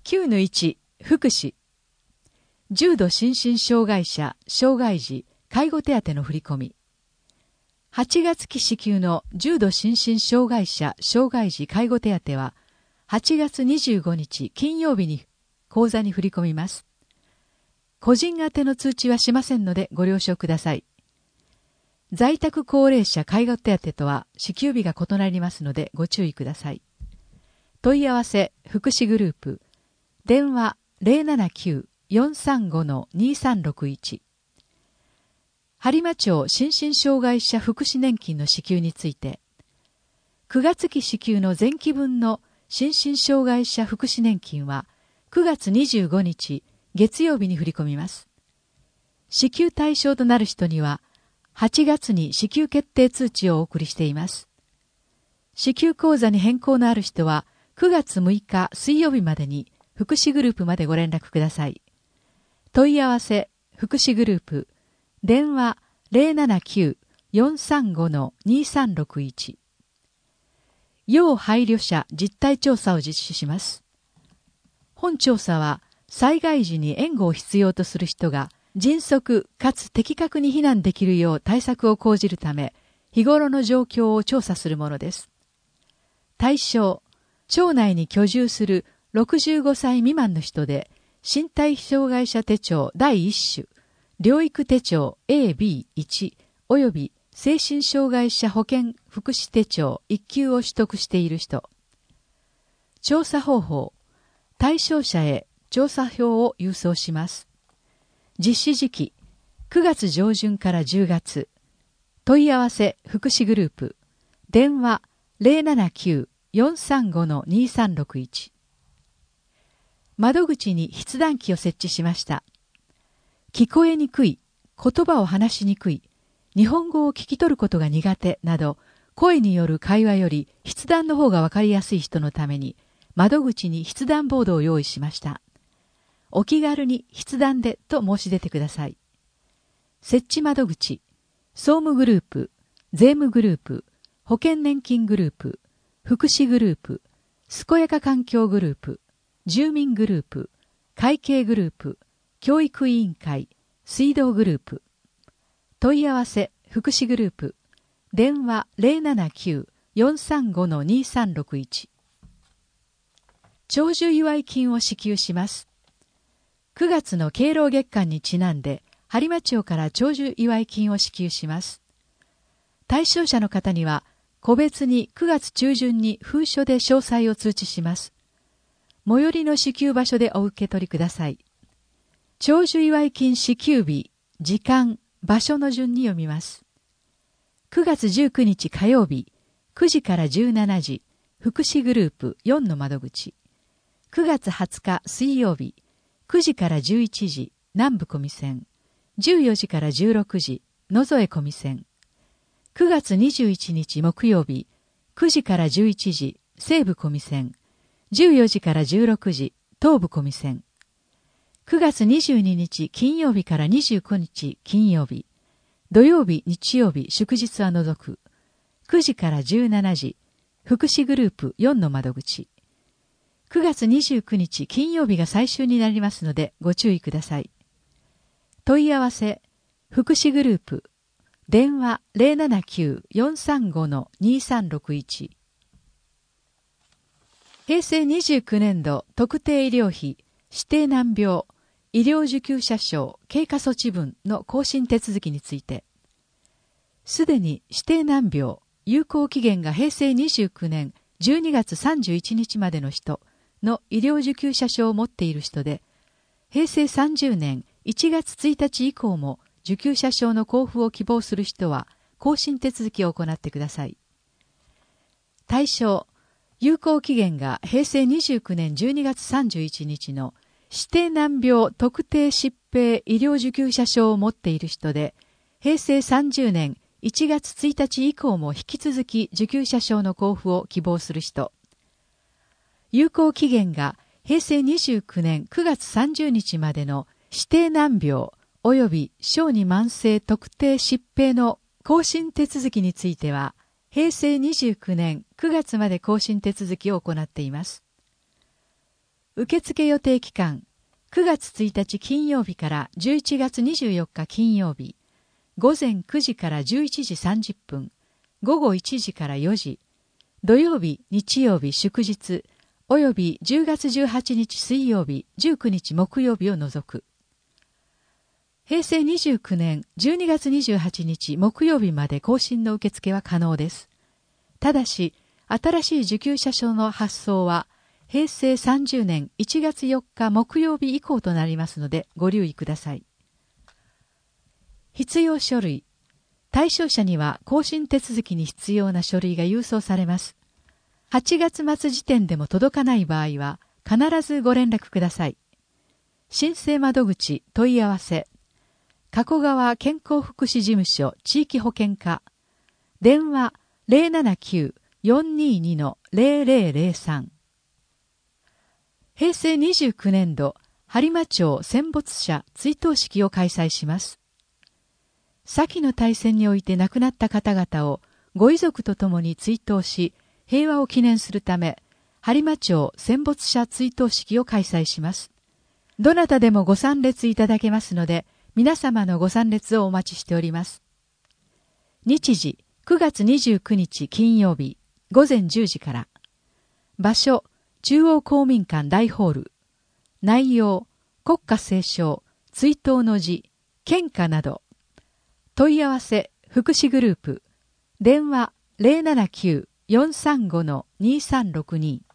9-1 福祉。重度心身障害者、障害児、介護手当の振り込み。8月期支給の重度心身障害者、障害児介護手当は、8月25日金曜日に口座に振り込みます。個人宛ての通知はしませんのでご了承ください。在宅高齢者介護手当とは支給日が異なりますのでご注意ください。問い合わせ福祉グループ。電話 079-435-2361。播磨町心身障害者福祉年金の支給について、9月期支給の前期分の心身障害者福祉年金は9月25日月曜日に振り込みます。支給対象となる人には8月に支給決定通知をお送りしています。支給口座に変更のある人は9月6日水曜日までに福祉グループまでご連絡ください。問い合わせ福祉グループ。電話 079-435-2361。要配慮者実態調査を実施します。本調査は災害時に援護を必要とする人が迅速かつ的確に避難できるよう対策を講じるため、日頃の状況を調査するものです。対象、町内に居住する65歳未満の人で、身体障害者手帳第1種、療育手帳 AB1 及び精神障害者保健福祉手帳1級を取得している人。調査方法。対象者へ調査票を郵送します。実施時期。9月上旬から10月。問い合わせ福祉グループ。電話 079-435-2361。窓口に筆談機を設置しました。聞こえにくい、言葉を話しにくい、日本語を聞き取ることが苦手など、声による会話より筆談の方がわかりやすい人のために、窓口に筆談ボードを用意しました。お気軽に筆談でと申し出てください。設置窓口、総務グループ、税務グループ、保険年金グループ、福祉グループ、健やか環境グループ、住民グループ、会計グループ、教育委員会、水道グループ。問い合わせ、福祉グループ。電話 079-435-2361。長寿祝い金を支給します。9月の敬老月間にちなんで、播磨町から長寿祝い金を支給します。対象者の方には、個別に9月中旬に封書で詳細を通知します。最寄りの支給場所でお受け取りください。長寿祝い金支給日、時間、場所の順に読みます。9月19日火曜日、9時から17時、福祉グループ4の窓口。9月20日水曜日、9時から11時、南部小見線。14時から16時、野添小見線。9月21日木曜日、9時から11時、西部小見線。14時から16時、東部小見線。9月22日金曜日から29日金曜日、土曜日、日曜日、祝日は除く、9時から17時、福祉グループ4の窓口。9月29日金曜日が最終になりますのでご注意ください。問い合わせ、福祉グループ、電話 079-435-2361。平成29年度特定医療費、指定難病、医療受給者証経過措置分の更新手続きについて、すでに指定難病、有効期限が平成29年12月31日までの人の医療受給者証を持っている人で、平成30年1月1日以降も受給者証の交付を希望する人は更新手続きを行ってください。対象、有効期限が平成29年12月31日の指定難病特定疾病医療受給者証を持っている人で、平成30年1月1日以降も引き続き受給者証の交付を希望する人。有効期限が平成29年9月30日までの指定難病及び小児慢性特定疾病の更新手続きについては、平成29年9月まで更新手続きを行っています。 受付予定期間、9月1日金曜日から11月24日金曜日、午前9時から11時30分、午後1時から4時、土曜日、日曜日、祝日、および10月18日水曜日、19日木曜日を除く。平成29年12月28日木曜日まで更新の受付は可能です。ただし、新しい受給者証の発送は、平成30年1月4日木曜日以降となりますのでご留意ください。必要書類。対象者には更新手続きに必要な書類が郵送されます。8月末時点でも届かない場合は必ずご連絡ください。申請窓口問い合わせ。加古川健康福祉事務所地域保険課。電話 079-422-0003。平成29年度、播磨町戦没者追悼式を開催します。先の大戦において亡くなった方々をご遺族とともに追悼し、平和を記念するため、播磨町戦没者追悼式を開催します。どなたでもご参列いただけますので、皆様のご参列をお待ちしております。日時、9月29日金曜日、午前10時から。場所、中央公民館大ホール。内容、国歌斉唱、追悼の辞、献花など。問い合わせ、福祉グループ。電話 079-435-2362。